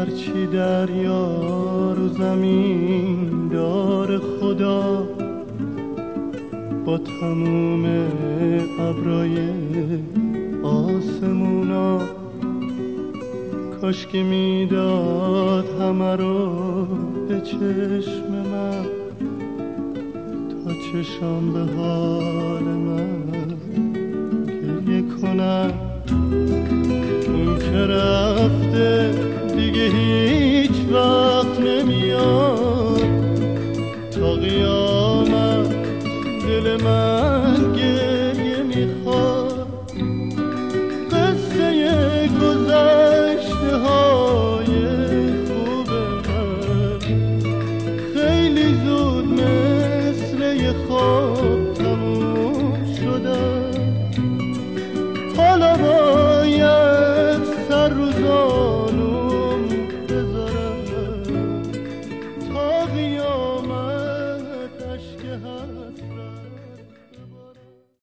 هرچی دریا رو زمین دار خدا با تموم ابرای آسمونا، کاش که میداد همه رو به چشم من تا چشم به حال